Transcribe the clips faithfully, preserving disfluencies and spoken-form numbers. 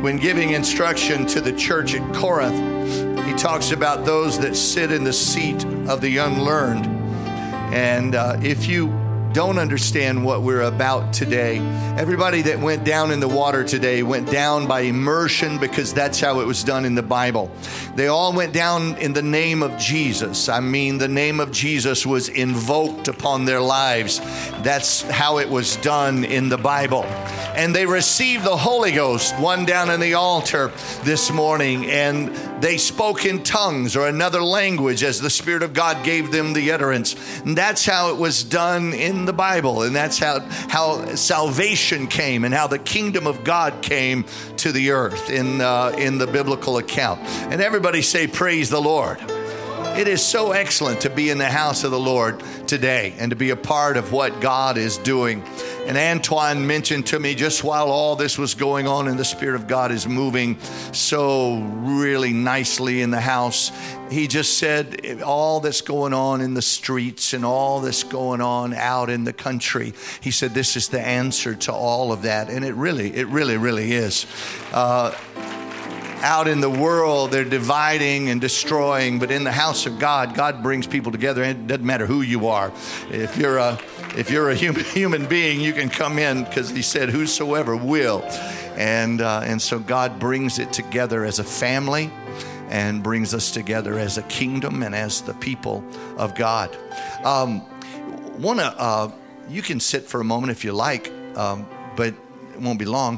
when giving instruction to the church at Corinth, he talks about those that sit in the seat of the unlearned. And uh, if you don't understand what we're about today, everybody that went down in the water today went down by immersion, because that's how it was done in the Bible. They all went down in the name of Jesus. I mean, the name of Jesus was invoked upon their lives. That's how it was done in the Bible. And they received the Holy Ghost, one down in the altar this morning, and they spoke in tongues or another language as the Spirit of God gave them the utterance. And that's how it was done in the Bible. And that's how, how salvation came and how the kingdom of God came to the earth in, uh, in the biblical account. And everybody say, praise the Lord. It is so excellent to be in the house of the Lord today and to be a part of what God is doing. And Antoine mentioned to me just while all this was going on, and the Spirit of God is moving so really nicely in the house, he just said all that's going on in the streets and all that's going on out in the country, he said this is the answer to all of that. And it really, it really, really is. Uh, Out in the world, they're dividing and destroying, but in the house of God, God brings people together. And it doesn't matter who you are. If you're a if you're a human human being, you can come in, because He said, "Whosoever will," and uh, and so God brings it together as a family, and brings us together as a kingdom and as the people of God. Um, wanna uh, you can sit for a moment if you like, um, but it won't be long.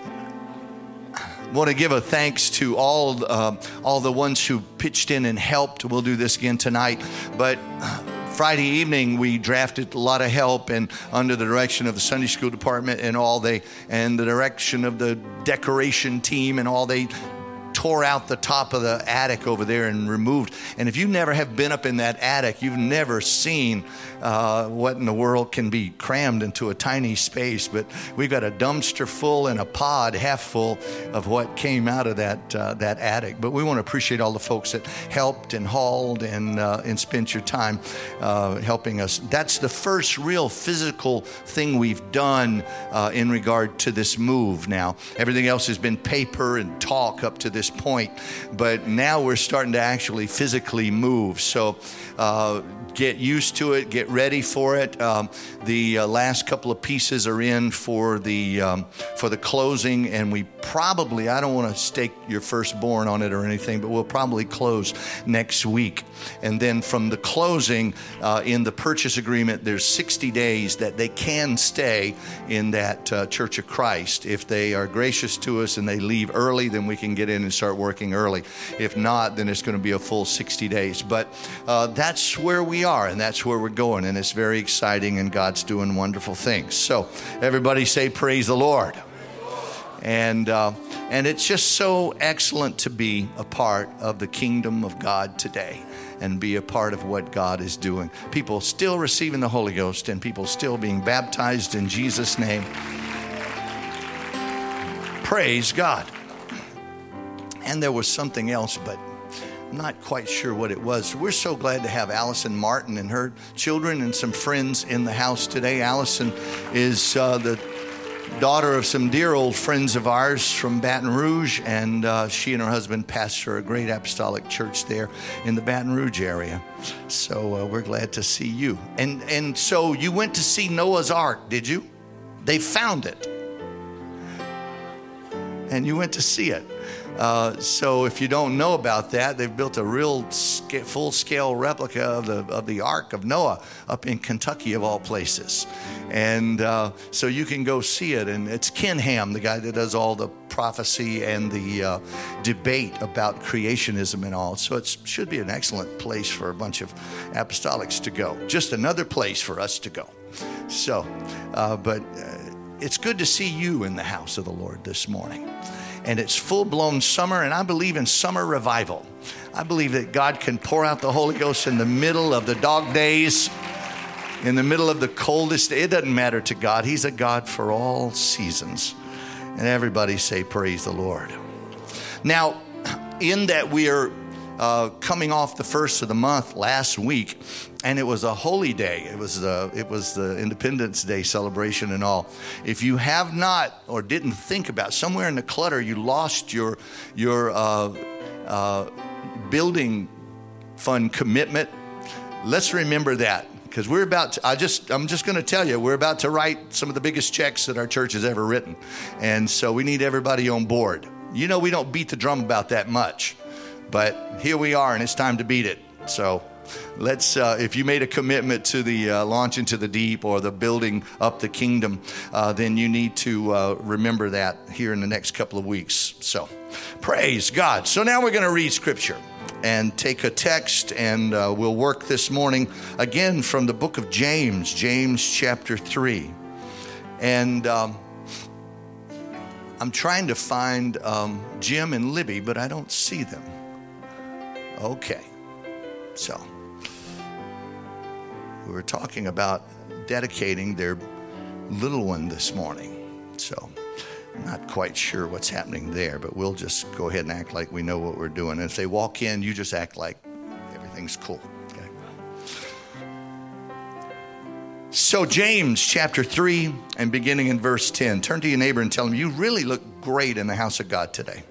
Want to give a thanks to all uh, all the ones who pitched in and helped. We'll do this again tonight, but Friday evening we drafted a lot of help, and under the direction of the Sunday school department and all they and the direction of the decoration team and all, they tore out the top of the attic over there and removed. And if you never have been up in that attic, you've never seen uh, what in the world can be crammed into a tiny space. But we've got a dumpster full and a pod half full of what came out of that uh, that attic. But we want to appreciate all the folks that helped and hauled and uh, and spent your time uh, helping us. That's the first real physical thing we've done uh, in regard to this move. Now everything else has been paper and talk up to this point, but now we're starting to actually physically move. So uh, get used to it, get ready for it. Um, the uh, last couple of pieces are in for the um, for the closing, and we probably, I don't want to stake your firstborn on it or anything, but we'll probably close next week. And then from the closing, uh, in the purchase agreement, there's sixty days that they can stay in that uh, Church of Christ. If they are gracious to us and they leave early, then we can get in and start working early. If not, then it's going to be a full sixty days. But uh, that's where we are, and that's where we're going, and it's very exciting, and God's doing wonderful things. So everybody say, praise the Lord. And uh, and it's just so excellent to be a part of the kingdom of God today and be a part of what God is doing. People still receiving the Holy Ghost and people still being baptized in Jesus' name. Praise God. And there was something else, but I'm not quite sure what it was. We're so glad to have Allison Martin and her children and some friends in the house today. Allison is uh, the daughter of some dear old friends of ours from Baton Rouge, and uh, she and her husband pastor a great apostolic church there in the Baton Rouge area. So uh, we're glad to see you. And and so you went to see Noah's Ark, did you? They found it. And you went to see it. Uh, so if you don't know about that, they've built a real sca- full-scale replica of the of the Ark of Noah up in Kentucky, of all places. And uh, so you can go see it. And it's Ken Ham, the guy that does all the prophecy and the uh, debate about creationism and all. So it should be an excellent place for a bunch of apostolics to go. Just another place for us to go. So, uh, but uh, it's good to see you in the house of the Lord this morning. And it's full-blown summer, and I believe in summer revival. I believe that God can pour out the Holy Ghost in the middle of the dog days, in the middle of the coldest day. It doesn't matter to God. He's a God for all seasons. And everybody say, praise the Lord. Now, in that we are uh, coming off the first of the month last week, and it was a holy day. It was the it was the Independence Day celebration and all. If you have not or didn't think about, somewhere in the clutter you lost your your uh, uh, building fund commitment, let's remember that. Because we're about to, I just, I'm just going to tell you, we're about to write some of the biggest checks that our church has ever written. And so we need everybody on board. You know, we don't beat the drum about that much, but here we are and it's time to beat it. So let's, uh, if you made a commitment to the uh, launch into the deep or the building up the kingdom, uh, then you need to uh, remember that here in the next couple of weeks. So praise God. So now we're going to read scripture and take a text, and uh, we'll work this morning again from the book of James, James chapter three. And um, I'm trying to find um, Jim and Libby, but I don't see them. Okay, so we were talking about dedicating their little one this morning. So I'm not quite sure what's happening there, but we'll just go ahead and act like we know what we're doing. And if they walk in, you just act like everything's cool. Okay? So James chapter three and beginning in verse ten. Turn to your neighbor and tell him, you really look great in the house of God today.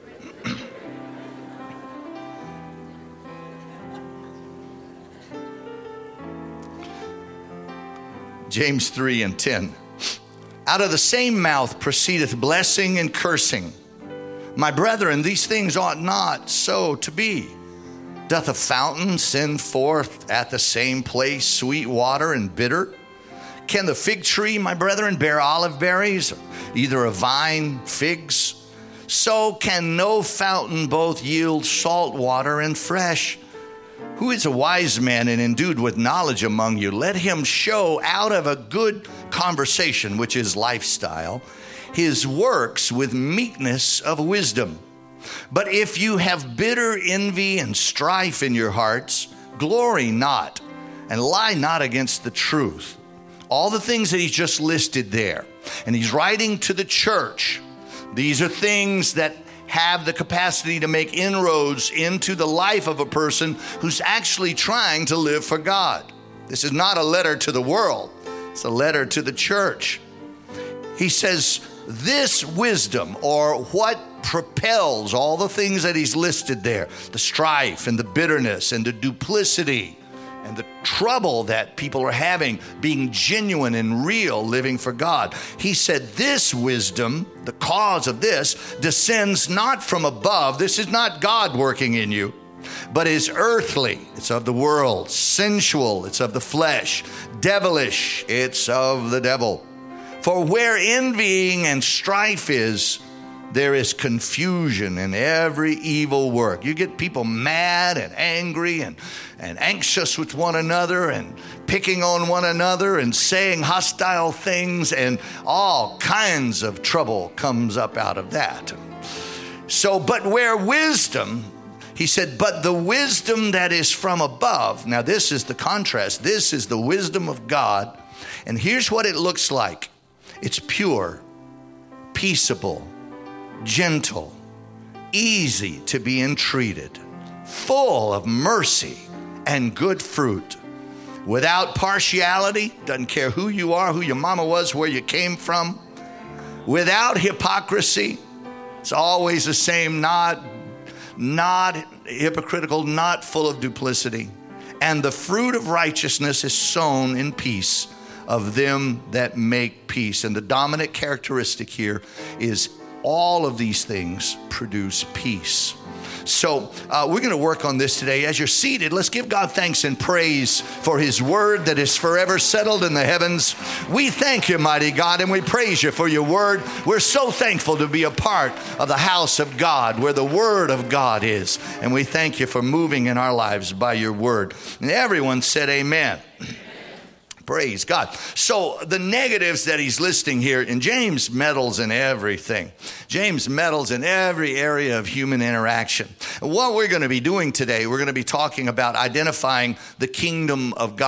James three and ten. Out of the same mouth proceedeth blessing and cursing. My brethren, these things ought not so to be. Doth a fountain send forth at the same place sweet water and bitter? Can the fig tree, my brethren, bear olive berries, either a vine figs? So can no fountain both yield salt water and fresh. Who is a wise man and endued with knowledge among you? Let him show out of a good conversation, which is lifestyle, his works with meekness of wisdom. But if you have bitter envy and strife in your hearts, glory not and lie not against the truth. All the things that he's just listed there. And he's writing to the church. These are things that have the capacity to make inroads into the life of a person who's actually trying to live for God. This is not a letter to the world. It's a letter to the church. He says this wisdom, or what propels all the things that he's listed there, the strife and the bitterness and the duplicity and the trouble that people are having being genuine and real, living for God. He said this wisdom, the cause of this, descends not from above. This is not God working in you, but is earthly. It's of the world. Sensual. It's of the flesh. Devilish. It's of the devil. For where envying and strife is, there is confusion in every evil work. You get people mad and angry and, and anxious with one another and picking on one another and saying hostile things, and all kinds of trouble comes up out of that. So, but where wisdom, he said, but the wisdom that is from above. Now this is the contrast. This is the wisdom of God. And here's what it looks like. It's pure, peaceable, gentle, easy to be entreated, full of mercy and good fruit, without partiality, doesn't care who you are, who your mama was, where you came from, without hypocrisy. It's always the same, not, not hypocritical, not full of duplicity. And the fruit of righteousness is sown in peace of them that make peace. And the dominant characteristic here is all of these things produce peace. So uh, we're going to work on this today. As you're seated, let's give God thanks and praise for his word that is forever settled in the heavens. We thank you, mighty God, and we praise you for your word. We're so thankful to be a part of the house of God where the word of God is. And we thank you for moving in our lives by your word. And everyone said amen. Praise God. So the negatives that he's listing here, and James meddles in everything. James meddles in every area of human interaction. What we're going to be doing today, we're going to be talking about identifying the kingdom of God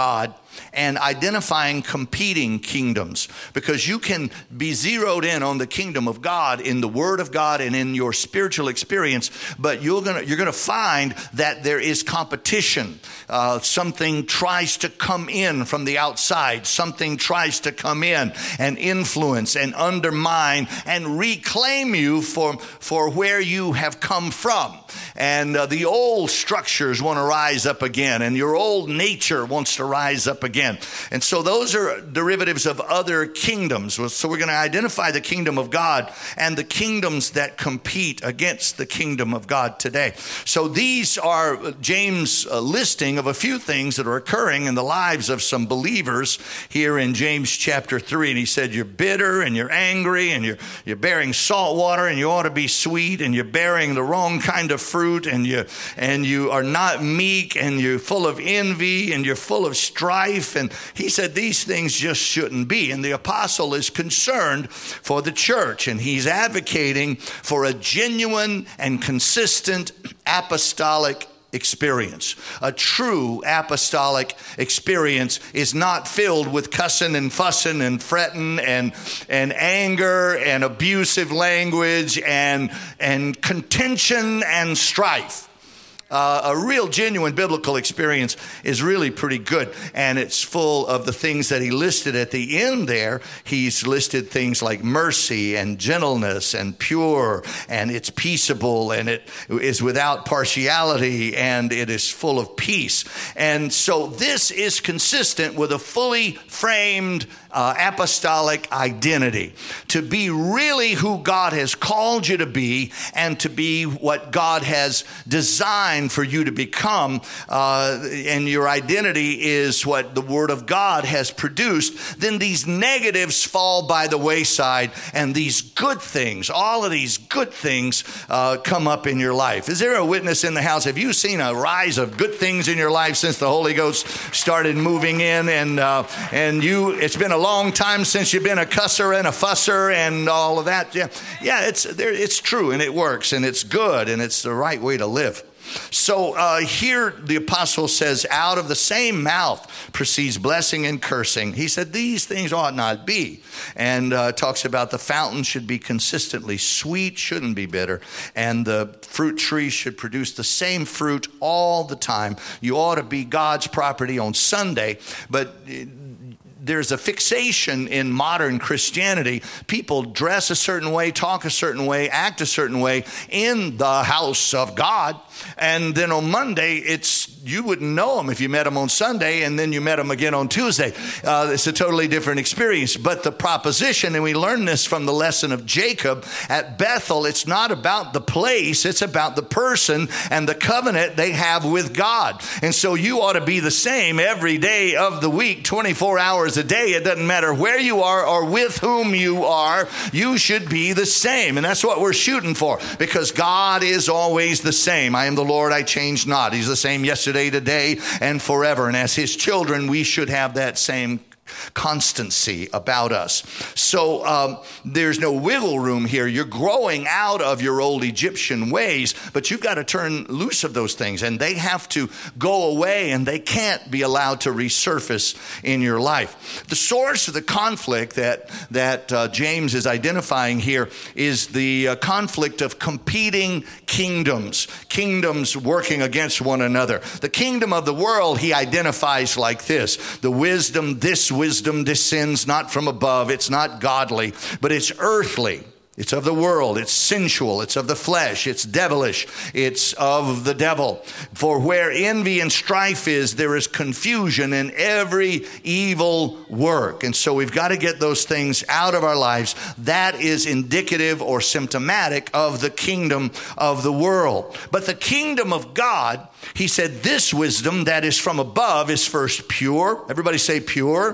and identifying competing kingdoms, because you can be zeroed in on the kingdom of God in the Word of God and in your spiritual experience, but you're gonna you're gonna find that there is competition. Uh, something tries to come in from the outside. Something tries to come in and influence and undermine and reclaim you for for where you have come from. And uh, the old structures want to rise up again, and your old nature wants to rise up again. And so those are derivatives of other kingdoms. So we're going to identify the kingdom of God and the kingdoms that compete against the kingdom of God today. So these are James' uh, listing of a few things that are occurring in the lives of some believers here in James chapter three. And he said, you're bitter and you're angry and you're, you're bearing salt water and you ought to be sweet, and you're bearing the wrong kind of fruit, and you and you are not meek, and you're full of envy, and you're full of strife. And he said these things just shouldn't be. And the apostle is concerned for the church, and he's advocating for a genuine and consistent apostolic experience. A true apostolic experience is not filled with cussing and fussing and fretting and and anger and abusive language and and contention and strife. Uh, a real genuine biblical experience is really pretty good, and it's full of the things that he listed at the end there. He's listed things like mercy and gentleness and pure, and it's peaceable, and it is without partiality, and it is full of peace. And so this is consistent with a fully framed uh, apostolic identity, to be really who God has called you to be and to be what God has designed for you to become, uh, and your identity is what the Word of God has produced. Then these negatives fall by the wayside, and these good things, all of these good things uh, come up in your life. Is there a witness in the house? Have you seen a rise of good things in your life since the Holy Ghost started moving in? And uh, and you, it's been a long time since you've been a cusser and a fusser and all of that. Yeah, yeah, it's there. It's true, and it works, and it's good, and it's the right way to live. So uh, here the apostle says, out of the same mouth proceeds blessing and cursing. He said these things ought not be, and uh, talks about the fountain should be consistently sweet, shouldn't be bitter, and the fruit tree should produce the same fruit all the time. You ought to be God's property on Sunday, but there's a fixation in modern Christianity. People dress a certain way, talk a certain way, act a certain way in the house of God. And then on Monday, it's you wouldn't know them if you met them on Sunday, and then you met them again on Tuesday. Uh, it's a totally different experience. But the proposition, and we learn this from the lesson of Jacob at Bethel, it's not about the place, it's about the person and the covenant they have with God. And so you ought to be the same every day of the week, twenty-four hours a day. It doesn't matter where you are or with whom you are, you should be the same. And that's what we're shooting for, because God is always the same. I am the Lord, I change not. He's the same yesterday, today, and forever. And as his children, we should have that same constancy about us. So um, there's no wiggle room here. You're growing out of your old Egyptian ways, but you've got to turn loose of those things, and they have to go away, and they can't be allowed to resurface in your life. The source of the conflict that that uh, James is identifying here is the uh, conflict of competing kingdoms, kingdoms working against one another. The kingdom of the world he identifies like this: the wisdom, this wisdom descends not from above. It's not godly, but it's earthly. It's of the world. It's sensual. It's of the flesh. It's devilish. It's of the devil. For where envy and strife is, there is confusion in every evil work. And so we've got to get those things out of our lives. That is indicative or symptomatic of the kingdom of the world. But the kingdom of God, he said, this wisdom that is from above is first pure. Everybody say pure,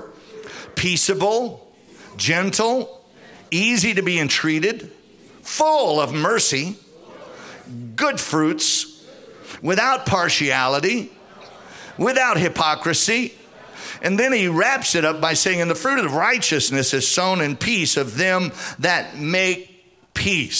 peaceable, gentle, easy to be entreated, full of mercy, good fruits, without partiality, without hypocrisy. And then he wraps it up by saying, and the fruit of righteousness is sown in peace of them that make peace.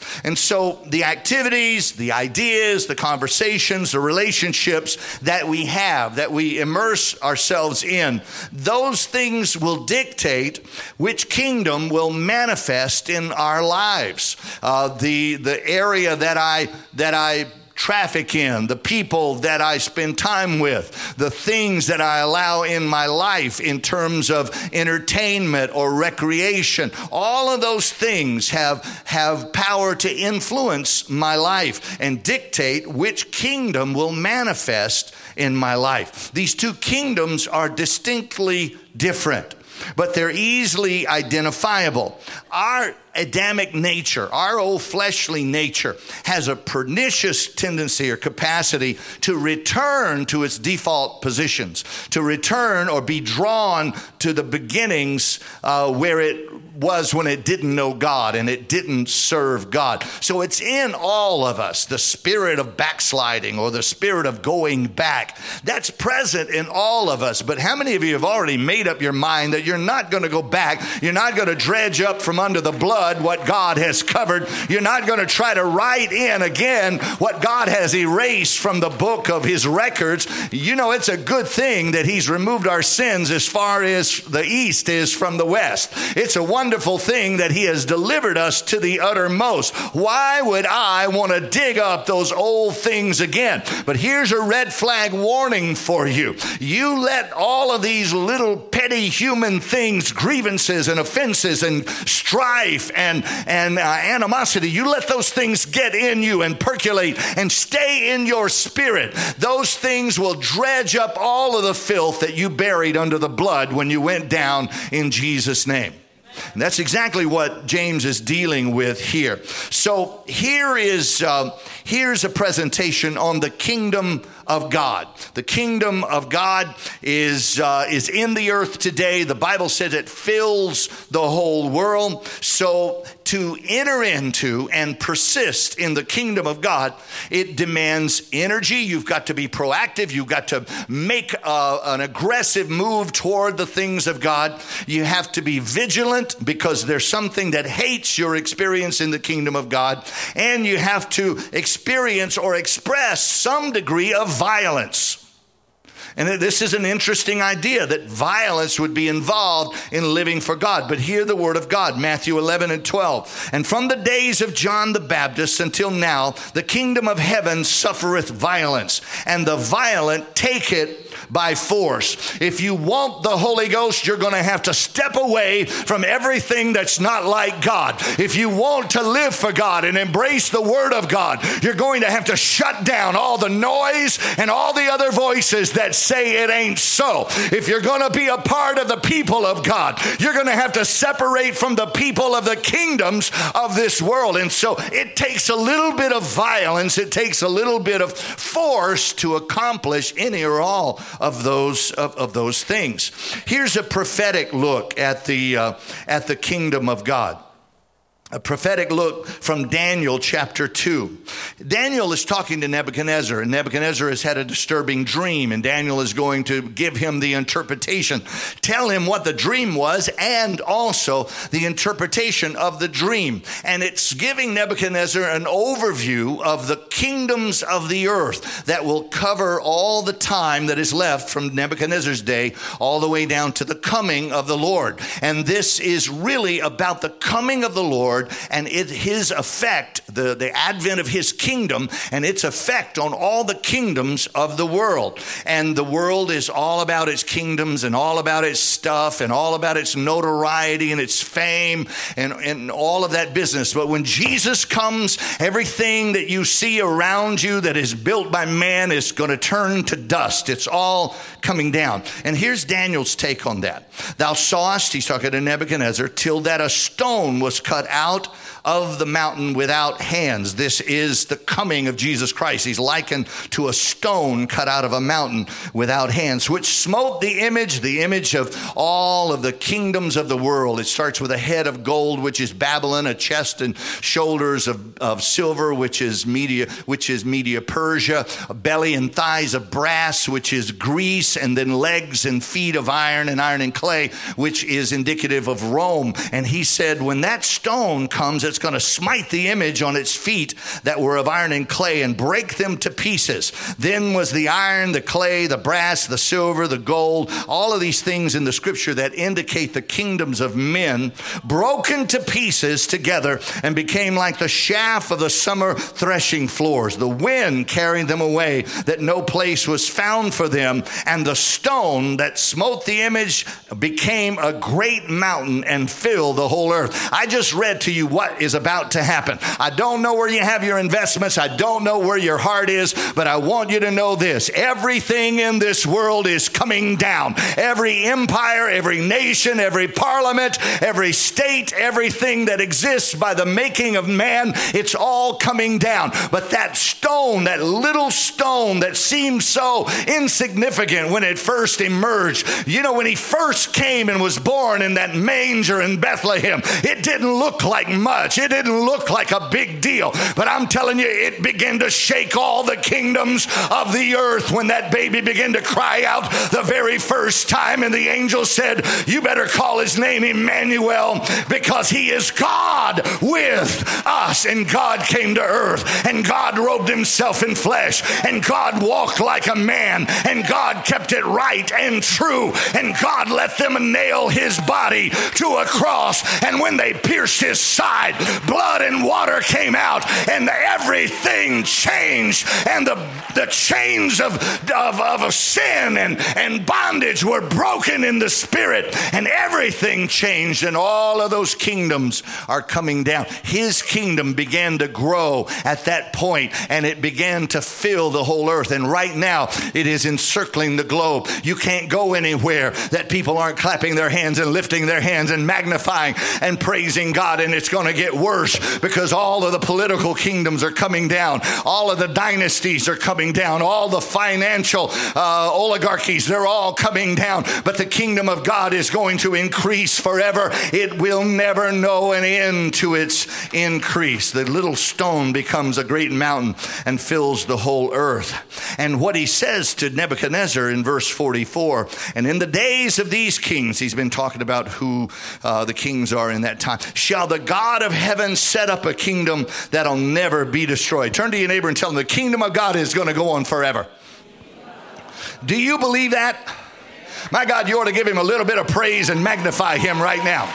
And so the activities, the ideas, the conversations, the relationships that we have, that we immerse ourselves in, those things will dictate which kingdom will manifest in our lives. Uh, the the area that I that I traffic in, the people that I spend time with, the things that I allow in my life in terms of entertainment or recreation, all of those things have, have power to influence my life and dictate which kingdom will manifest in my life. These two kingdoms are distinctly different, but they're easily identifiable. Our Adamic nature, our old fleshly nature, has a pernicious tendency or capacity to return to its default positions, to return or be drawn to the beginnings uh, where it was when it didn't know God and it didn't serve God. So it's in all of us, the spirit of backsliding or the spirit of going back. That's present in all of us. But how many of you have already made up your mind that you're not going to go back? You're not going to dredge up from under the blood what God has covered. You're not going to try to write in again what God has erased from the book of his records. You know, it's a good thing that he's removed our sins as far as the east is from the west. It's a wonderful thing that he has delivered us to the uttermost. Why would I want to dig up those old things again? But here's a red flag warning for you. You let all of these little petty human things, grievances and offenses and strife and, and uh, animosity, you let those things get in you and percolate and stay in your spirit. Those things will dredge up all of the filth that you buried under the blood when you went down in Jesus' name. And that's exactly what James is dealing with here. So here is uh, here's a presentation on the kingdom of God. The kingdom of God is uh, is in the earth today. The Bible says it fills the whole world. So to enter into and persist in the kingdom of God, it demands energy. You've got to be proactive. You've got to make uh, an aggressive move toward the things of God. You have to be vigilant because there's something that hates your experience in the kingdom of God. And you have to experience or express some degree of violence. And this is an interesting idea that violence would be involved in living for God. But hear the word of God, Matthew eleven and twelve. And from the days of John the Baptist until now, the kingdom of heaven suffereth violence, and the violent take it by force. If you want the Holy Ghost, you're going to have to step away from everything that's not like God. If you want to live for God and embrace the Word of God, you're going to have to shut down all the noise and all the other voices that say it ain't so. If you're going to be a part of the people of God, you're going to have to separate from the people of the kingdoms of this world. And so it takes a little bit of violence, it takes a little bit of force to accomplish any or all of those of, of those things. Here's a prophetic look at the uh, at the kingdom of God. A prophetic look from Daniel chapter two. Daniel is talking to Nebuchadnezzar, and Nebuchadnezzar has had a disturbing dream, and Daniel is going to give him the interpretation, tell him what the dream was, and also the interpretation of the dream. And it's giving Nebuchadnezzar an overview of the kingdoms of the earth that will cover all the time that is left from Nebuchadnezzar's day all the way down to the coming of the Lord. And this is really about the coming of the Lord and it, his effect, the, the advent of his kingdom and its effect on all the kingdoms of the world. And the world is all about its kingdoms and all about its stuff and all about its notoriety and its fame and, and all of that business. But when Jesus comes, everything that you see around you that is built by man is going to turn to dust. It's all coming down. And here's Daniel's take on that. Thou sawest, he's talking to Nebuchadnezzar, till that a stone was cut out of the mountain without hands. This is the coming of Jesus Christ. He's likened to a stone cut out of a mountain without hands, which smote the image, the image of all of the kingdoms of the world. It starts with a head of gold, which is Babylon, a chest and shoulders of, of silver, which is Media, which is Media Persia, a belly and thighs of brass, which is Greece, and then legs and feet of iron and iron and clay, which is indicative of Rome. And he said, when that stone stone comes, it's going to smite the image on its feet that were of iron and clay and break them to pieces. Then was the iron, the clay, the brass, the silver, the gold, all of these things in the scripture that indicate the kingdoms of men, broken to pieces together and became like the chaff of the summer threshing floors. The wind carried them away, that no place was found for them. And the stone that smote the image became a great mountain and filled the whole earth. I just read to you what is about to happen. I don't know where you have your investments. I don't know where your heart is, but I want you to know this. Everything in this world is coming down. Every empire, every nation, every parliament, every state, everything that exists by the making of man, it's all coming down. But that stone, that little stone that seemed so insignificant when it first emerged, you know, when he first came and was born in that manger in Bethlehem, it didn't look like much. It didn't look like a big deal. But I'm telling you, it began to shake all the kingdoms of the earth when that baby began to cry out the very first time. And the angel said, you better call his name Emmanuel, because he is God with us. And God came to earth, and God robed himself in flesh, and God walked like a man, and God kept it right and true, and God let them nail his body to a cross. And when they pierced his side, blood and water came out, and everything changed, and the, the chains of, of, of sin and, and bondage were broken in the spirit, and everything changed, and all of those kingdoms are coming down. His kingdom began to grow at that point, and it began to fill the whole earth. And right now, it is encircling the globe. You can't go anywhere that people aren't clapping their hands and lifting their hands and magnifying and praising God. And it's going to get worse, because all of the political kingdoms are coming down. All of the dynasties are coming down. All the financial uh, oligarchies, they're all coming down. But the kingdom of God is going to increase forever. It will never know an end to its increase. The little stone becomes a great mountain and fills the whole earth. And what he says to Nebuchadnezzar in verse forty-four, and in the days of these kings, he's been talking about who uh, the kings are in that time, shall the God of heaven set up a kingdom that'll never be destroyed. Turn to your neighbor and tell him the kingdom of God is going to go on forever. Do you believe that? My God, you ought to give him a little bit of praise and magnify him right now.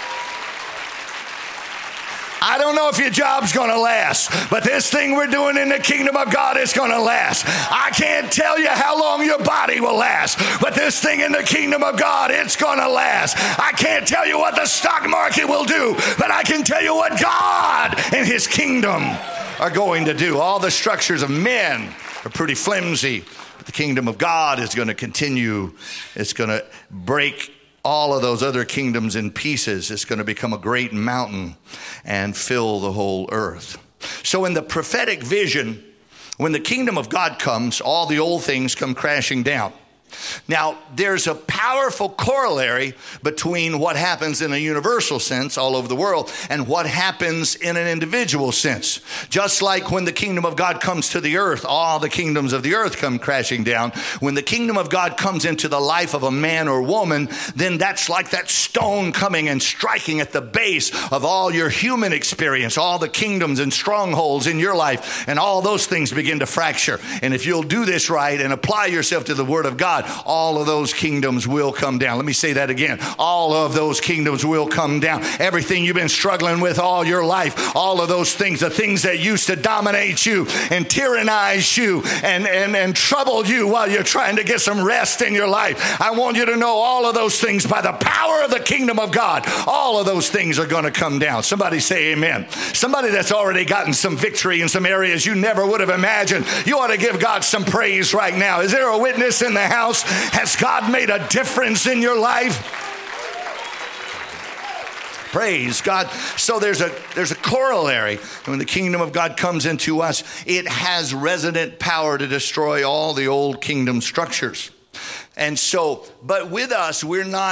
I don't know if your job's going to last, but this thing we're doing in the kingdom of God is going to last. I can't tell you how long your body will last, but this thing in the kingdom of God, it's going to last. I can't tell you what the stock market will do, but I can tell you what God and his kingdom are going to do. All the structures of men are pretty flimsy, but the kingdom of God is going to continue. It's going to break all of those other kingdoms in pieces. It's going to become a great mountain and fill the whole earth. So in the prophetic vision, when the kingdom of God comes, all the old things come crashing down. Now, there's a powerful corollary between what happens in a universal sense all over the world and what happens in an individual sense. Just like when the kingdom of God comes to the earth, all the kingdoms of the earth come crashing down. When the kingdom of God comes into the life of a man or woman, then that's like that stone coming and striking at the base of all your human experience, all the kingdoms and strongholds in your life, and all those things begin to fracture. And if you'll do this right and apply yourself to the word of God, all of those kingdoms will come down. Let me say that again. All of those kingdoms will come down. Everything you've been struggling with all your life, all of those things, the things that used to dominate you and tyrannize you and, and, and trouble you while you're trying to get some rest in your life. I want you to know all of those things, by the power of the kingdom of God, all of those things are going to come down. Somebody say amen. Somebody that's already gotten some victory in some areas you never would have imagined. You ought to give God some praise right now. Is there a witness in the house? Has God made a difference in your life? Praise God. So there's a there's a corollary. When the kingdom of God comes into us, it has resident power to destroy all the old kingdom structures. And so, but with us, we're not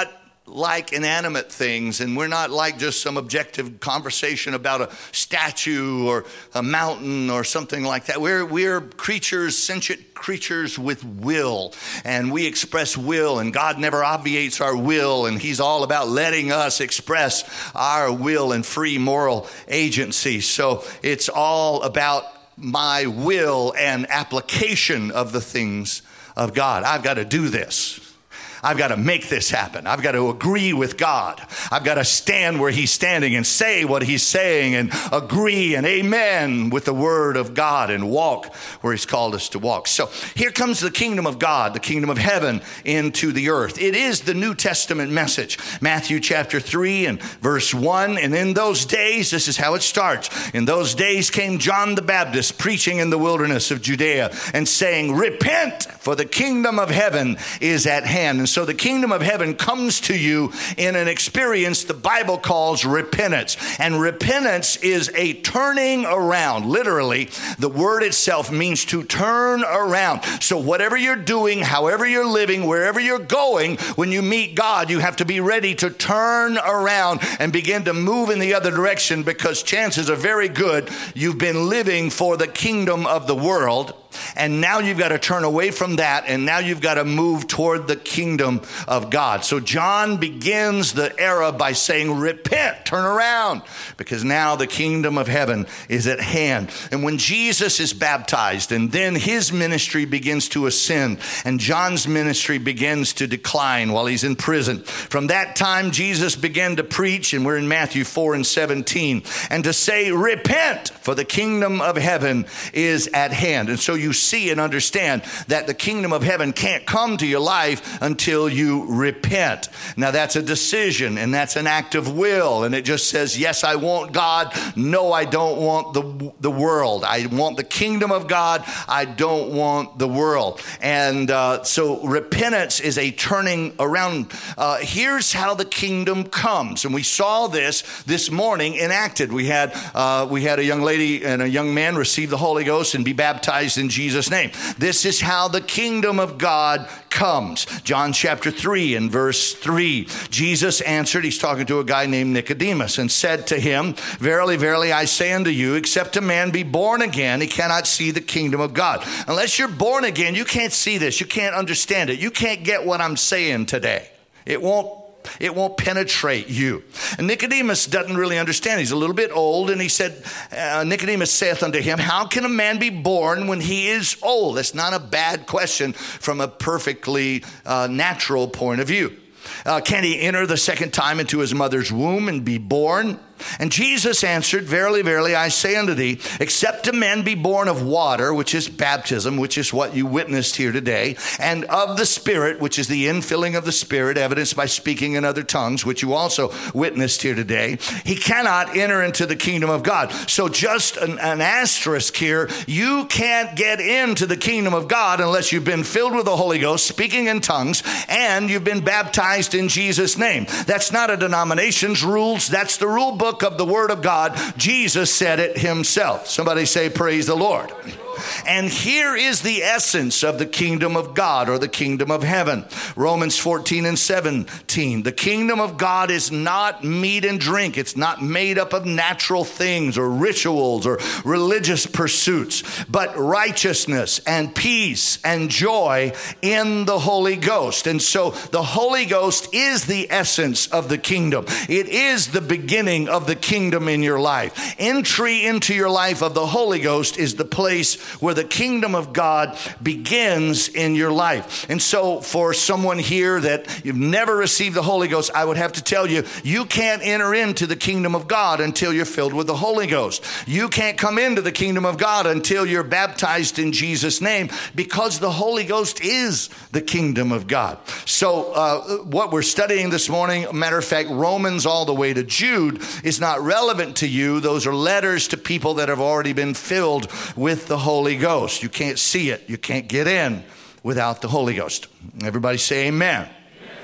like inanimate things, and we're not like just some objective conversation about a statue or a mountain or something like that. We're, we're creatures, sentient creatures with will, and we express will, and God never obviates our will, and he's all about letting us express our will and free moral agency. So it's all about my will and application of the things of God. I've got to do this. I've got to make this happen. I've got to agree with God. I've got to stand where he's standing and say what he's saying and agree and amen with the word of God and walk where he's called us to walk. So here comes the kingdom of God, the kingdom of heaven into the earth. It is the New Testament message. Matthew chapter three and verse one. And in those days, this is how it starts. In those days came John the Baptist preaching in the wilderness of Judea and saying, repent, for the kingdom of heaven is at hand. And so the kingdom of heaven comes to you in an experience the Bible calls repentance. And repentance is a turning around. Literally, the word itself means to turn around. So whatever you're doing, however you're living, wherever you're going, when you meet God, you have to be ready to turn around and begin to move in the other direction, because chances are very good you've been living for the kingdom of the world. And now you've got to turn away from that, and now you've got to move toward the kingdom of God. So John begins the era by saying, repent, turn around, because now the kingdom of heaven is at hand. And when Jesus is baptized, and then his ministry begins to ascend, and John's ministry begins to decline while he's in prison. From that time, Jesus began to preach, and we're in Matthew four and seventeen, and to say, repent, for the kingdom of heaven is at hand. And so you see and understand that the kingdom of heaven can't come to your life until you repent. Now that's a decision, and that's an act of will, and it just says, yes, I want God. No, I don't want the, the world. I want the kingdom of God. I don't want the world. And uh, so repentance is a turning around. Uh, here's how the kingdom comes. And we saw this this morning enacted. We had, uh, we had a young lady and a young man receive the Holy Ghost and be baptized in Jesus' name. This is how the kingdom of God comes. John chapter three and verse three. Jesus answered, he's talking to a guy named Nicodemus, and said to him, verily, verily, I say unto you, except a man be born again, he cannot see the kingdom of God. Unless you're born again, you can't see this. You can't understand it. You can't get what I'm saying today. It won't It won't penetrate you. And Nicodemus doesn't really understand. He's a little bit old. And he said, uh, Nicodemus saith unto him, how can a man be born when he is old? That's not a bad question from a perfectly uh, natural point of view. Uh, can he enter the second time into his mother's womb and be born? And Jesus answered, verily, verily, I say unto thee, except a man be born of water, which is baptism, which is what you witnessed here today, and of the Spirit, which is the infilling of the Spirit, evidenced by speaking in other tongues, which you also witnessed here today, he cannot enter into the kingdom of God. So just an, an asterisk here, you can't get into the kingdom of God unless you've been filled with the Holy Ghost, speaking in tongues, and you've been baptized in Jesus' name. That's not a denomination's rules. That's the rule book of the Word of God. Jesus said it himself. Somebody say, praise the Lord. And here is the essence of the kingdom of God, or the kingdom of heaven. Romans fourteen and seventeen. The kingdom of God is not meat and drink. It's not made up of natural things or rituals or religious pursuits, but righteousness and peace and joy in the Holy Ghost. And so the Holy Ghost is the essence of the kingdom. It is the beginning of the kingdom in your life. Entry into your life of the Holy Ghost is the place where the kingdom of God begins in your life. And so for someone here that you've never received the Holy Ghost, I would have to tell you, you can't enter into the kingdom of God until you're filled with the Holy Ghost. You can't come into the kingdom of God until you're baptized in Jesus' name, because the Holy Ghost is the kingdom of God. So uh, what we're studying this morning, matter of fact, Romans all the way to Jude, is not relevant to you. Those are letters to people that have already been filled with the Holy Ghost. You can't see it. You can't get in without the Holy Ghost. Everybody say amen. Amen.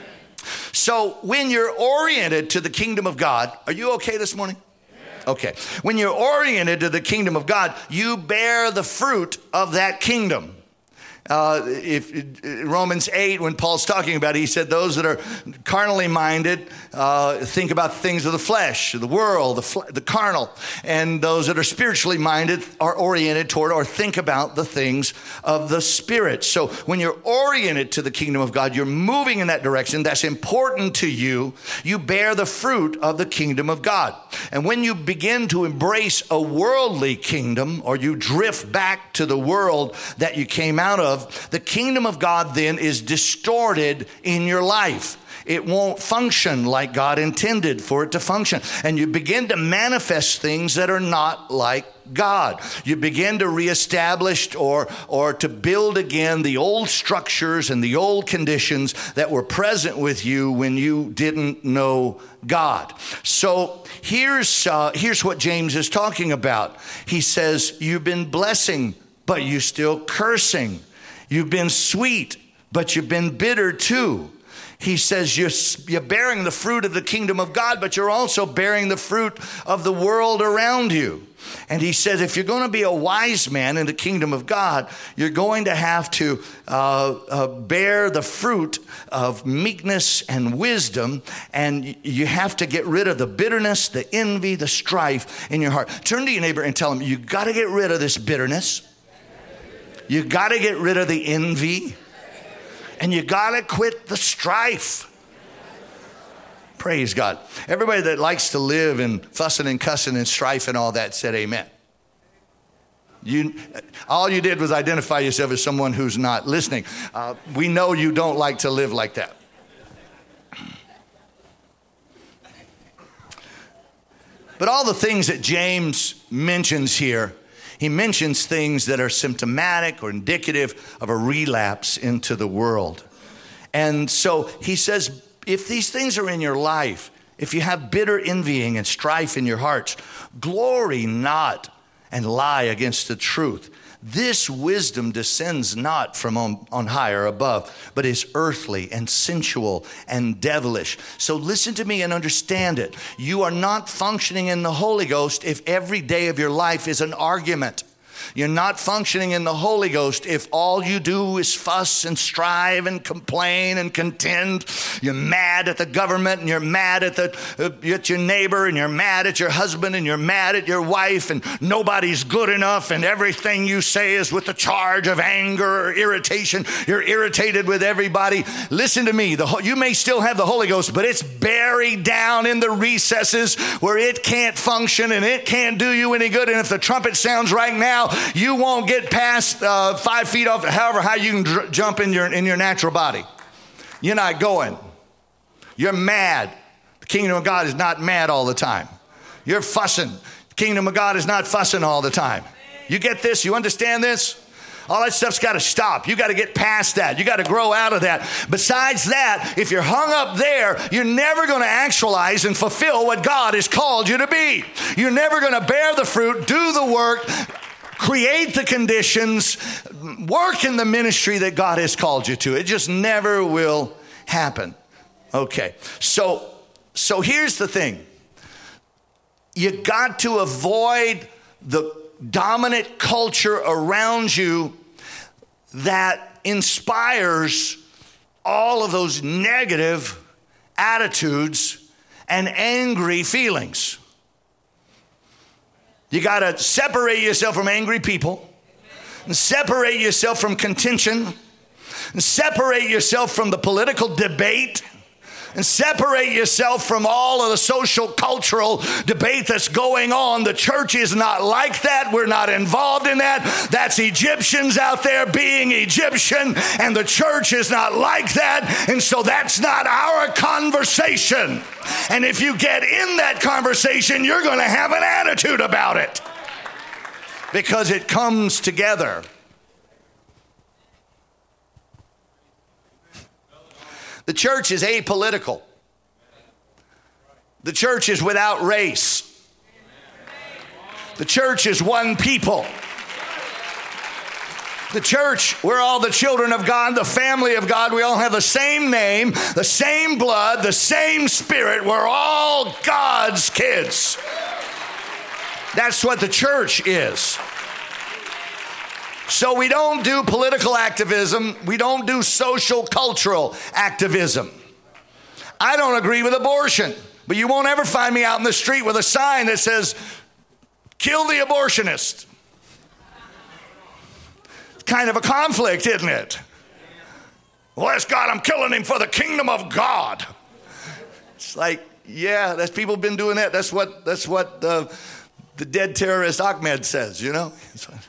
So when you're oriented to the kingdom of God, are you okay this morning? Okay. When you're oriented to the kingdom of God, you bear the fruit of that kingdom. Uh, if Romans eight, when Paul's talking about it, he said those that are carnally minded uh, think about things of the flesh, the world, the, fl- the carnal. And those that are spiritually minded are oriented toward or think about the things of the Spirit. So when you're oriented to the kingdom of God, you're moving in that direction. That's important to you. You bear the fruit of the kingdom of God. And when you begin to embrace a worldly kingdom, or you drift back to the world that you came out of, the kingdom of God then is distorted in your life. It won't function like God intended for it to function. And you begin to manifest things that are not like God. You begin to reestablish or, or to build again the old structures and the old conditions that were present with you when you didn't know God. So here's, uh, here's what James is talking about. He says, you've been blessing, but you're still cursing. You've been sweet, but you've been bitter too. He says you're, you're bearing the fruit of the kingdom of God, but you're also bearing the fruit of the world around you. And he says if you're going to be a wise man in the kingdom of God, you're going to have to uh, uh, bear the fruit of meekness and wisdom, and you have to get rid of the bitterness, the envy, the strife in your heart. Turn to your neighbor and tell him, you got to get rid of this bitterness. You got to get rid of the envy, and you got to quit the strife. Praise God. Everybody that likes to live in fussing and cussing and strife and all that said amen. You, all you did was identify yourself as someone who's not listening. Uh, we know you don't like to live like that. But all the things that James mentions here, he mentions things that are symptomatic or indicative of a relapse into the world. And so he says, if these things are in your life, if you have bitter envying and strife in your hearts, glory not and lie against the truth. This wisdom descends not from on, on high or above, but is earthly and sensual and devilish. So listen to me and understand it. You are not functioning in the Holy Ghost if every day of your life is an argument. You're not functioning in the Holy Ghost if all you do is fuss and strive and complain and contend. You're mad at the government, and you're mad at the uh, at your neighbor, and you're mad at your husband, and you're mad at your wife, and nobody's good enough, and everything you say is with the charge of anger or irritation. You're irritated with everybody. Listen to me. The, you may still have the Holy Ghost, but it's buried down in the recesses where it can't function and it can't do you any good. And if the trumpet sounds right now, you won't get past uh, five feet off, however high you can dr- jump in your in your natural body. You're not going. You're mad. The kingdom of God is not mad all the time. You're fussing. The kingdom of God is not fussing all the time. You get this? You understand this? All that stuff's got to stop. You got to get past that. You got to grow out of that. Besides that, if you're hung up there, you're never going to actualize and fulfill what God has called you to be. You're never going to bear the fruit, do the work, create the conditions, work in the ministry that God has called you to. It just never will happen. Okay, so so here's the thing. You got to avoid the dominant culture around you that inspires all of those negative attitudes and angry feelings. You got to separate yourself from angry people, and separate yourself from contention, and separate yourself from the political debate, and separate yourself from all of the social cultural debate that's going on. The church is not like that. We're not involved in that. That's Egyptians out there being Egyptian, and the church is not like that. And so that's not our conversation. And if you get in that conversation, you're going to have an attitude about it because it comes together. The church is apolitical. The church is without race. The church is one people. The church, we're all the children of God, the family of God. We all have the same name, the same blood, the same spirit. We're all God's kids. That's what the church is. So we don't do political activism. We don't do social cultural activism. I don't agree with abortion, but you won't ever find me out in the street with a sign that says, kill the abortionist. It's kind of a conflict, isn't it? Bless God, I'm killing him for the kingdom of God. It's like, yeah, that's people been doing that. That's what that's what uh, the dead terrorist Ahmed says, you know.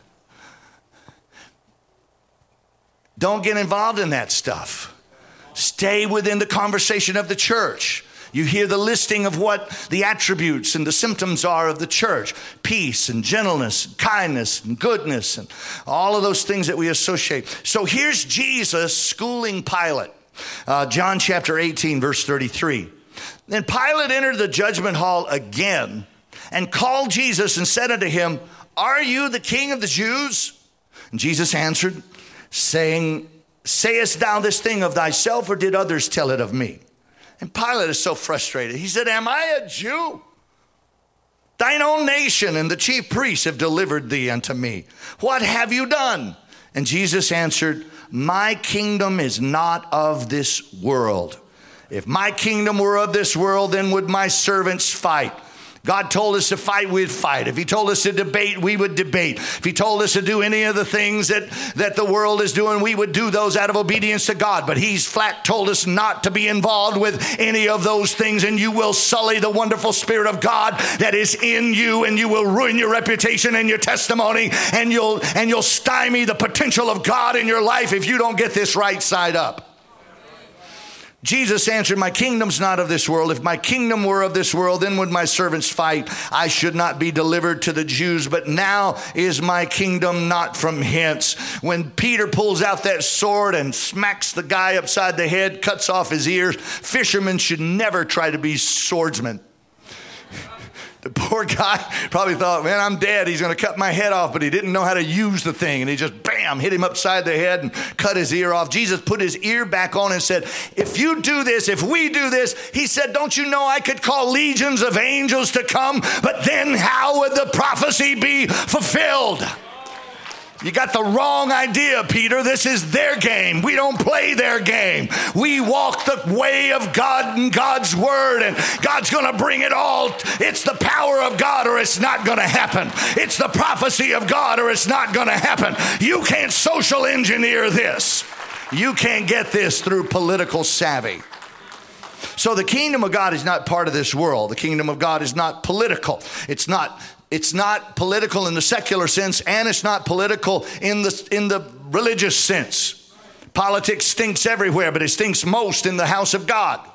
Don't get involved in that stuff. Stay within the conversation of the church. You hear the listing of what the attributes and the symptoms are of the church. Peace and gentleness, and kindness and goodness and all of those things that we associate. So here's Jesus schooling Pilate. Uh, John chapter eighteen, verse thirty-three. Then Pilate entered the judgment hall again and called Jesus and said unto him, are you the king of the Jews? And Jesus answered, saying, sayest thou this thing of thyself, or did others tell it of me? And Pilate is so frustrated. He said, am I a Jew? Thine own nation and the chief priests have delivered thee unto me. What have you done? And Jesus answered, my kingdom is not of this world. If my kingdom were of this world, then would my servants fight. God told us to fight, we'd fight. If he told us to debate, we would debate. If he told us to do any of the things that, that the world is doing, we would do those out of obedience to God. But he's flat told us not to be involved with any of those things, and you will sully the wonderful Spirit of God that is in you, and you will ruin your reputation and your testimony, and you'll, and you'll stymie the potential of God in your life if you don't get this right side up. Jesus answered, my kingdom's not of this world. If my kingdom were of this world, then would my servants fight. I should not be delivered to the Jews, but now is my kingdom not from hence. When Peter pulls out that sword and smacks the guy upside the head, cuts off his ears, fishermen should never try to be swordsmen. The poor guy probably thought, man, I'm dead. He's going to cut my head off, but he didn't know how to use the thing. And he just, bam, hit him upside the head and cut his ear off. Jesus put his ear back on and said, if you do this, if we do this, he said, don't you know I could call legions of angels to come? But then how would the prophecy be fulfilled? You got the wrong idea, Peter. This is their game. We don't play their game. We walk the way of God and God's word, and God's going to bring it all. It's the power of God or it's not going to happen. It's the prophecy of God or it's not going to happen. You can't social engineer this. You can't get this through political savvy. So the kingdom of God is not part of this world. The kingdom of God is not political. It's not It's not political in the secular sense, and it's not political in the, in the religious sense. Politics stinks everywhere, but it stinks most in the house of God.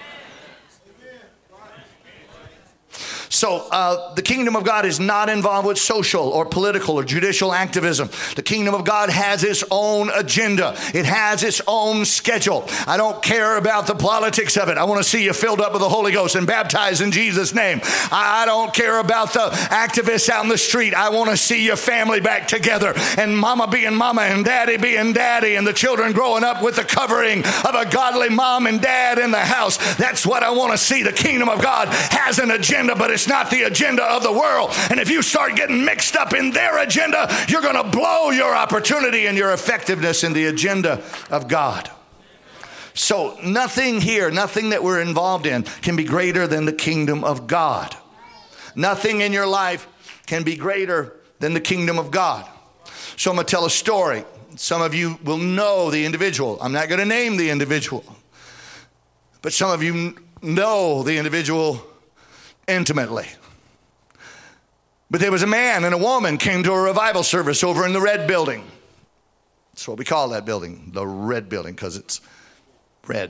So uh, the kingdom of God is not involved with social or political or judicial activism. The kingdom of God has its own agenda. It has its own schedule. I don't care about the politics of it. I want to see you filled up with the Holy Ghost and baptized in Jesus' name. I, I don't care about the activists out in the street. I want to see your family back together, and mama being mama and daddy being daddy, and the children growing up with the covering of a godly mom and dad in the house. That's what I want to see. The kingdom of God has an agenda, but it's not the agenda of the world. And if you start getting mixed up in their agenda, you're going to blow your opportunity and your effectiveness in the agenda of God. So nothing here, nothing that we're involved in can be greater than the kingdom of God. Nothing in your life can be greater than the kingdom of God. So I'm going to tell a story. Some of you will know the individual. I'm not going to name the individual, but some of you know the individual intimately. But there was a man and a woman came to a revival service over in the Red Building. That's what we call that building, the Red Building, because it's red.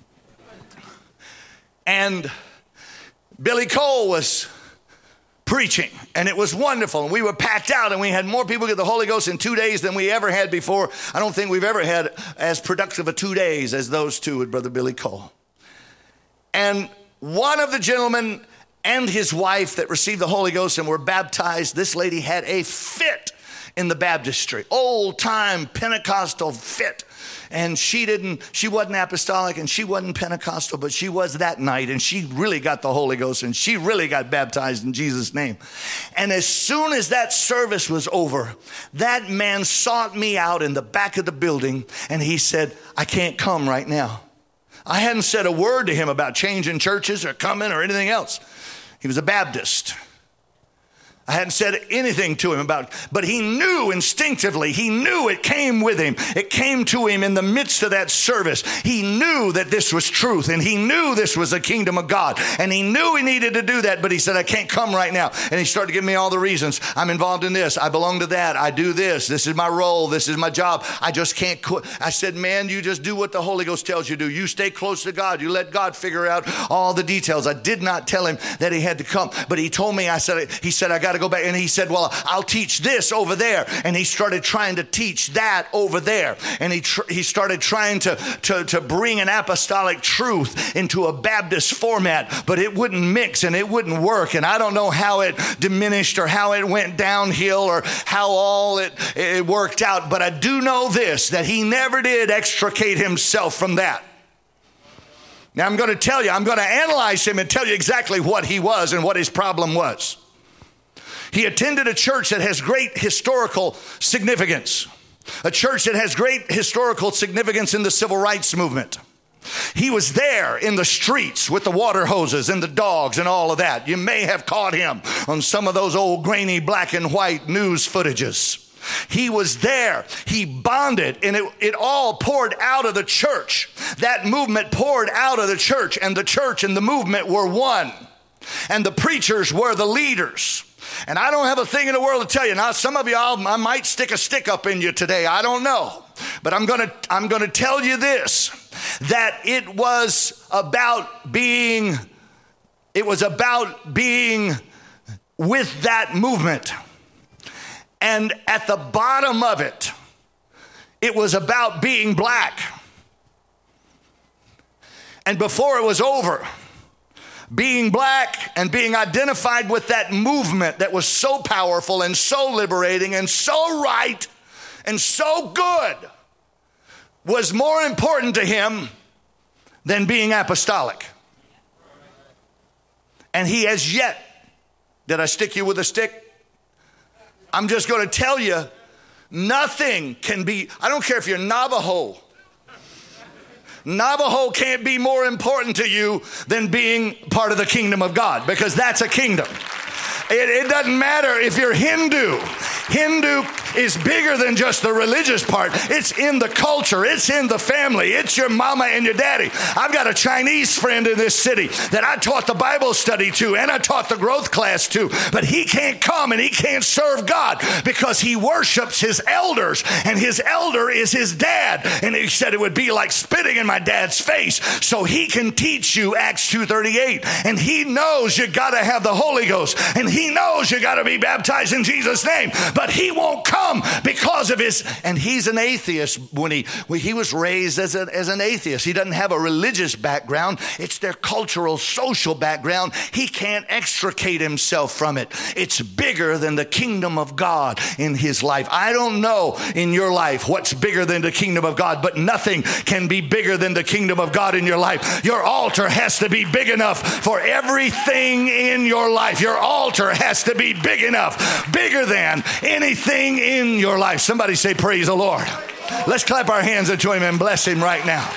And Billy Cole was preaching, and it was wonderful. And we were packed out, and we had more people get the Holy Ghost in two days than we ever had before. I don't think we've ever had as productive a two days as those two with Brother Billy Cole. And one of the gentlemen and his wife that received the Holy Ghost and were baptized, this lady had a fit in the baptistry, old time Pentecostal fit. And she didn't, she wasn't apostolic and she wasn't Pentecostal, but she was that night, and she really got the Holy Ghost and she really got baptized in Jesus' name. And as soon as that service was over, that man sought me out in the back of the building and he said, I can't come right now. I hadn't said a word to him about changing churches or coming or anything else. He was a Baptist. I hadn't said anything to him about, but he knew instinctively, he knew it came with him. It came to him in the midst of that service. He knew that this was truth, and he knew this was the kingdom of God, and he knew he needed to do that, but he said, I can't come right now. And he started to give me all the reasons. I'm involved in this. I belong to that. I do this. This is my role. This is my job. I just can't quit. I said, man, you just do what the Holy Ghost tells you to do. You stay close to God. You let God figure out all the details. I did not tell him that he had to come, but he told me, I said, he said, I got to go back. And he said, well, I'll teach this over there. And he started trying to teach that over there. And he tr- he started trying to, to, to bring an apostolic truth into a Baptist format, but it wouldn't mix and it wouldn't work. And I don't know how it diminished or how it went downhill or how all it, it worked out. But I do know this, that he never did extricate himself from that. Now I'm going to tell you, I'm going to analyze him and tell you exactly what he was and what his problem was. He attended a church that has great historical significance, a church that has great historical significance in the civil rights movement. He was there in the streets with the water hoses and the dogs and all of that. You may have caught him on some of those old grainy black and white news footages. He was there. He bonded, and it, it all poured out of the church. That movement poured out of the church, and the church and the movement were one. And the preachers were the leaders. And I don't have a thing in the world to tell you. Now, some of y'all, I might stick a stick up in you today. I don't know. But I'm going to I'm going to tell you this, that it was about being, it was about being with that movement. And at the bottom of it, it was about being black. And before it was over, being black and being identified with that movement that was so powerful and so liberating and so right and so good was more important to him than being apostolic. And he has yet, did I stick you with a stick? I'm just going to tell you, nothing can be, I don't care if you're Navajo. Navajo can't be more important to you than being part of the kingdom of God, because that's a kingdom. It, it doesn't matter if you're Hindu. Hindu is bigger than just the religious part. It's in the culture. It's in the family. It's your mama and your daddy. I've got a Chinese friend in this city that I taught the Bible study to and I taught the growth class to, but he can't come and he can't serve God because he worships his elders, and his elder is his dad. And he said it would be like spitting in my dad's face. So he can teach you Acts two thirty-eight, and he knows you got to have the Holy Ghost, and he knows you got to be baptized in Jesus' name. But he won't come because of his, and he's an atheist. When he when he was raised as, a, as an atheist, he doesn't have a religious background. It's their cultural, social background. He can't extricate himself from it. It's bigger than the kingdom of God in his life. I don't know in your life what's bigger than the kingdom of God, but nothing can be bigger than the kingdom of God in your life. Your altar has to be big enough for everything in your life. Your altar has to be big enough, bigger than anything in your life. Somebody say, praise the Lord. Let's clap our hands unto him and bless him right now.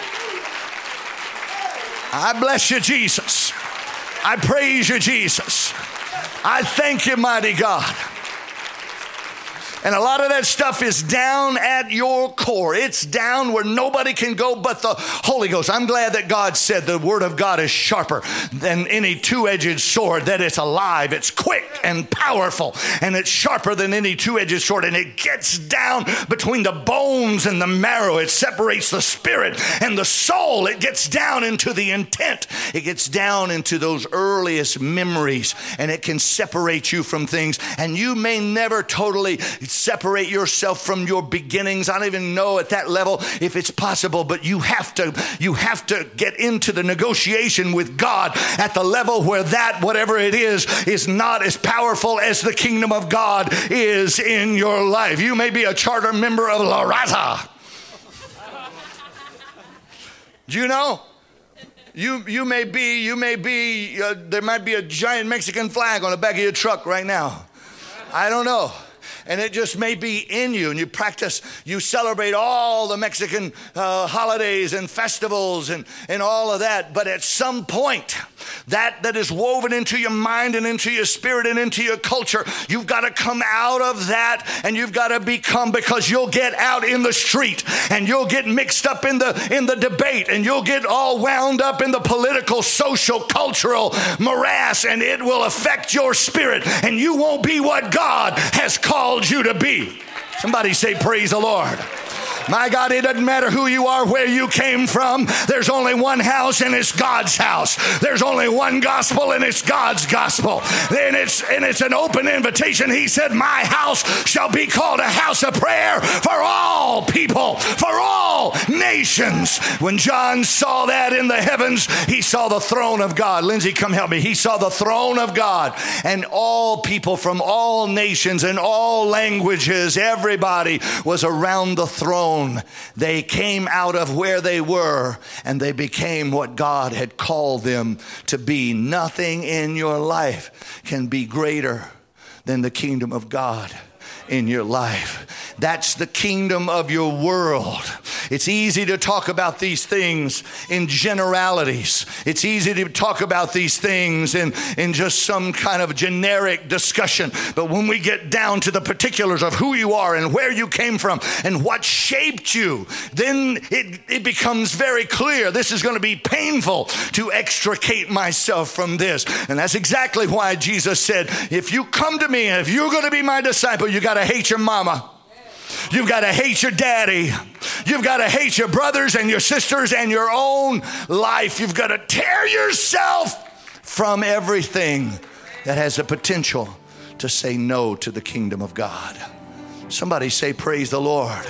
I bless you, Jesus. I praise you, Jesus. I thank you, mighty God. And a lot of that stuff is down at your core. It's down where nobody can go but the Holy Ghost. I'm glad that God said the word of God is sharper than any two-edged sword, that it's alive, it's quick and powerful, and it's sharper than any two-edged sword, and it gets down between the bones and the marrow. It separates the spirit and the soul. It gets down into the intent. It gets down into those earliest memories, and it can separate you from things. And you may never totally separate yourself from your beginnings. I don't even know at that level if it's possible, but you have to, you have to get into the negotiation with God at the level where that, whatever it is, is not as powerful as the kingdom of God is in your life. You may be a charter member of La Raza. You know? You you may be, you may be, uh, there might be a giant Mexican flag on the back of your truck right now. I don't know. And it just may be in you, and you practice, you celebrate all the Mexican uh, holidays and festivals and, and all of that. But at some point, that that is woven into your mind and into your spirit and into your culture, you've got to come out of that, and you've got to become, because you'll get out in the street and you'll get mixed up in the in the debate, and you'll get all wound up in the political, social, cultural morass, and it will affect your spirit, and you won't be what God has called you to be. Somebody say, praise the Lord. My God, it doesn't matter who you are, where you came from. There's only one house, and it's God's house. There's only one gospel, and it's God's gospel. And it's, and it's an open invitation. He said, my house shall be called a house of prayer for all people, for all nations. When John saw that in the heavens, he saw the throne of God. Lindsay, come help me. He saw the throne of God, and all people from all nations and all languages, everybody was around the throne. They came out of where they were, and they became what God had called them to be. Nothing in your life can be greater than the kingdom of God in your life. That's the kingdom of your world. It's easy to talk about these things in generalities. It's easy to talk about these things in, in just some kind of generic discussion. But when we get down to the particulars of who you are and where you came from and what shaped you, then it, it becomes very clear. This is going to be painful to extricate myself from this. And that's exactly why Jesus said, if you come to me and if you're going to be my disciple, you got to hate your mama. You've got to hate your daddy. You've got to hate your brothers and your sisters and your own life. You've got to tear yourself from everything that has the potential to say no to the kingdom of God. Somebody say, praise the Lord.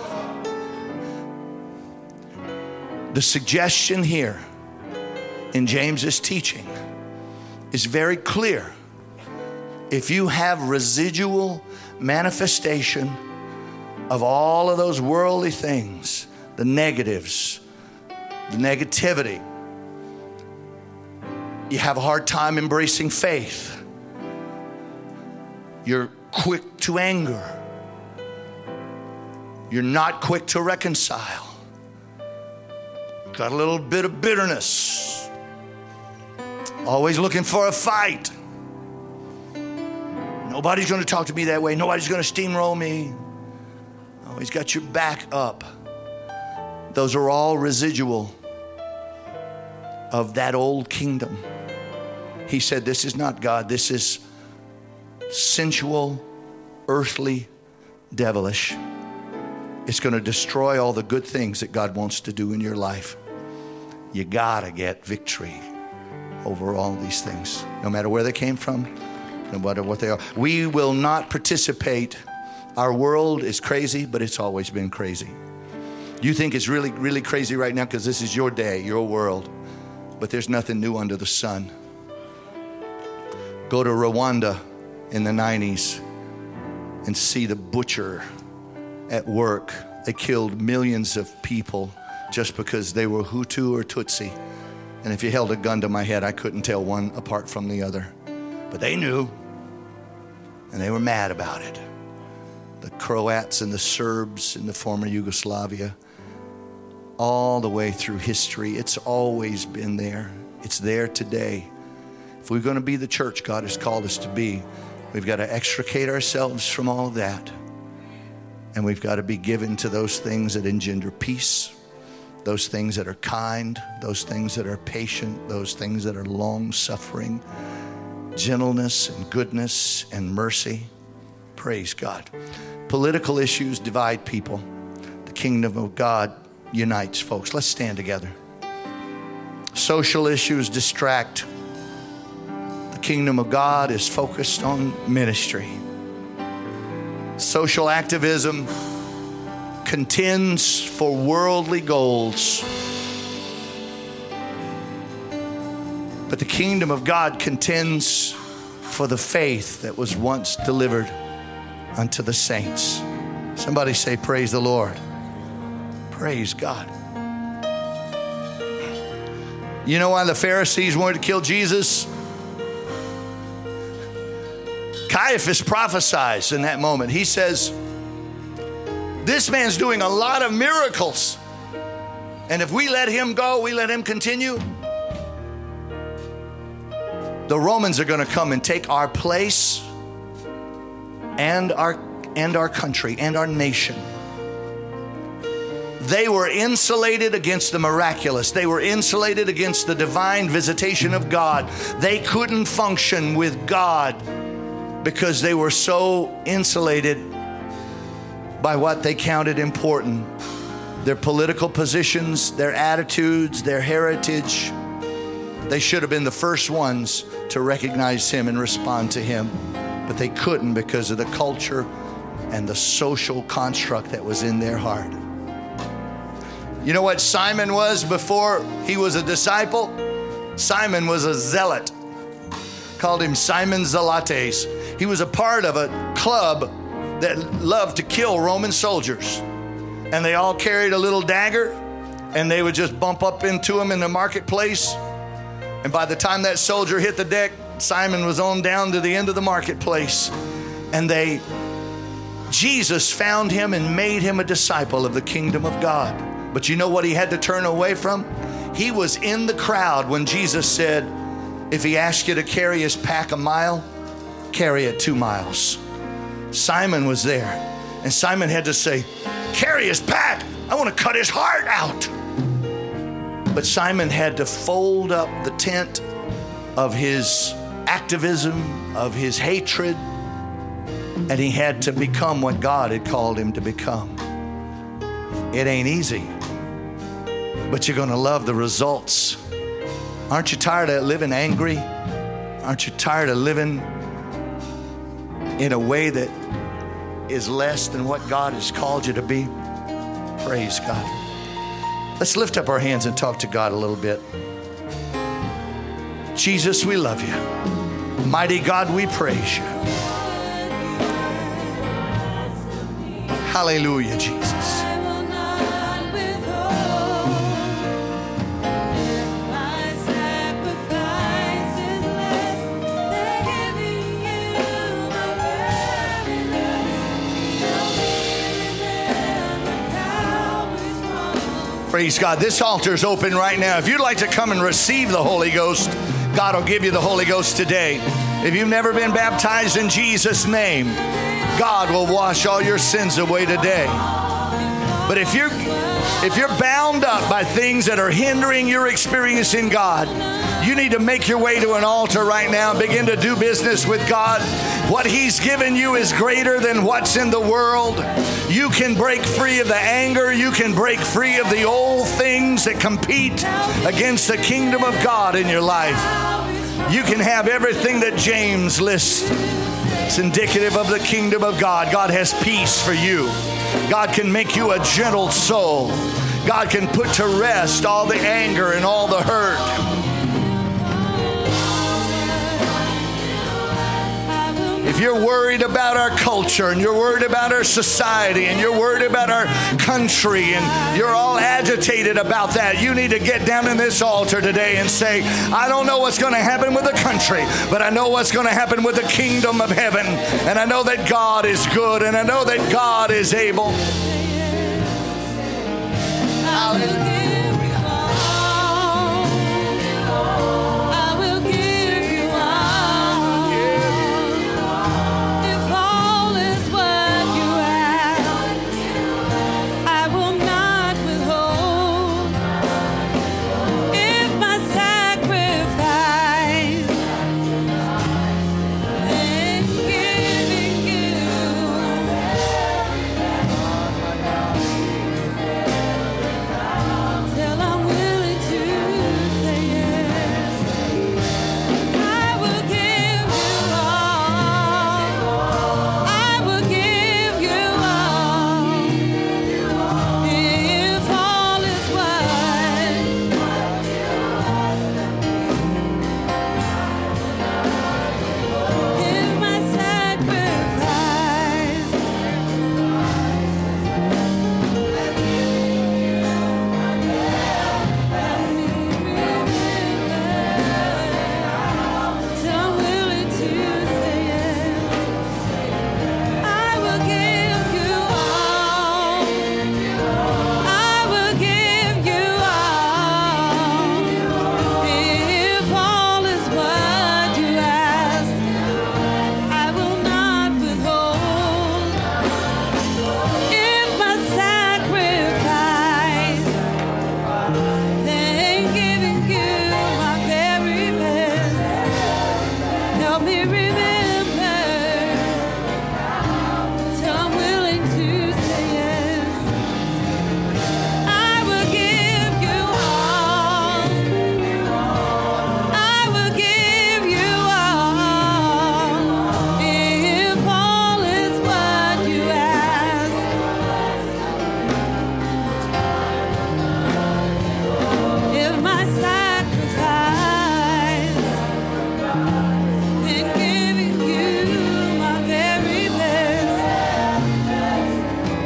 The suggestion here in James's teaching is very clear. If you have residual manifestation of all of those worldly things, the negatives, the negativity, you have a hard time embracing faith. You're quick to anger. You're not quick to reconcile. Got a little bit of bitterness. Always looking for a fight. Nobody's going to talk to me that way. Nobody's going to steamroll me. Always got your back up. Those are all residual of that old kingdom. He said, this is not God. This is sensual, earthly, devilish. It's going to destroy all the good things that God wants to do in your life. You got to get victory over all these things, no matter where they came from, no matter what they are. We will not participate. Our world is crazy, but it's always been crazy. You think it's really, really crazy right now because this is your day, your world. But there's nothing new under the sun. Go to Rwanda in the nineties and see the butcher at work. They killed millions of people just because they were Hutu or Tutsi. And if you held a gun to my head, I couldn't tell one apart from the other. But they knew, and they were mad about it. The Croats and the Serbs in the former Yugoslavia, all the way through history, it's always been there. It's there today. If we're going to be the church God has called us to be, we've got to extricate ourselves from all of that. And we've got to be given to those things that engender peace, those things that are kind, those things that are patient, those things that are long-suffering, gentleness and goodness and mercy. Praise God. Political issues divide people. The kingdom of God unites folks. Let's stand together. Social issues distract. The kingdom of God is focused on ministry. Social activism contends for worldly goals. But the kingdom of God contends for the faith that was once delivered unto the saints. Somebody say, praise the Lord. Praise God. You know why the Pharisees wanted to kill Jesus? Caiaphas prophesies in that moment. He says, this man's doing a lot of miracles. And if we let him go, we let him continue, the Romans are going to come and take our place and our, and our country and our nation. They were insulated against the miraculous. They were insulated against the divine visitation of God. They couldn't function with God because they were so insulated by what they counted important. Their political positions, their attitudes, their heritage. They should have been the first ones to recognize him and respond to him. But they couldn't because of the culture and the social construct that was in their heart. You know what Simon was before he was a disciple? Simon was a zealot. Called him Simon Zelotes. He was a part of a club that loved to kill Roman soldiers. And they all carried a little dagger, and they would just bump up into him in the marketplace. And by the time that soldier hit the deck, Simon was on down to the end of the marketplace. And they, Jesus found him and made him a disciple of the kingdom of God. But you know what he had to turn away from? He was in the crowd when Jesus said, if he asked you to carry his pack a mile, carry it two miles. Simon was there. And Simon had to say, carry his pack. I want to cut his heart out. But Simon had to fold up the tent of his activism, of his hatred, and he had to become what God had called him to become. It ain't easy, but you're going to love the results. Aren't you tired of living angry? Aren't you tired of living in a way that is less than what God has called you to be? Praise God. Let's lift up our hands and talk to God a little bit. Jesus, we love you. Mighty God, we praise you. Hallelujah, Jesus. Praise God. This altar is open right now. If you'd like to come and receive the Holy Ghost, God will give you the Holy Ghost today. If you've never been baptized in Jesus' name, God will wash all your sins away today. But if you're, if you're bound up by things that are hindering your experience in God, you need to make your way to an altar right now and begin to do business with God. What He's given you is greater than what's in the world. You can break free of the anger. You can break free of the old things that compete against the kingdom of God in your life. You can have everything that James lists. It's indicative of the kingdom of God. God has peace for you. God can make you a gentle soul. God can put to rest all the anger and all the hurt. If you're worried about our culture and you're worried about our society and you're worried about our country and you're all agitated about that, you need to get down in this altar today and say, I don't know what's going to happen with the country, but I know what's going to happen with the kingdom of heaven. And I know that God is good and I know that God is able. Hallelujah.